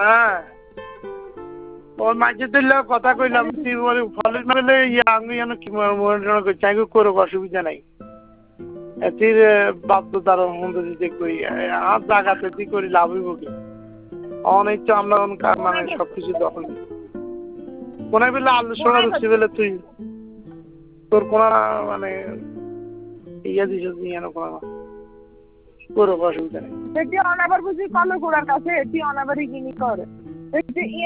হ্যাঁ ওর মাঝে দিলে কথা কইলাম তুই বলে ফলের মেলে আমি যেন কি মনে করছি আমি করো অসুবিধা নাই এটির বাধ্য তার মন্দ দিতে করি আর জায়গাতে দি করি লাভ হইব কি অনেক তো আমরা মানে সবকিছু দখল কোন বেলা আলু সোনা রুচি বেলে তুই তোর কোন মানে ইয়া দিস করো অসুবিধা নেই অনাবার বুঝি কল গোড়ার কাছে এটি অনাবারই কিনি করে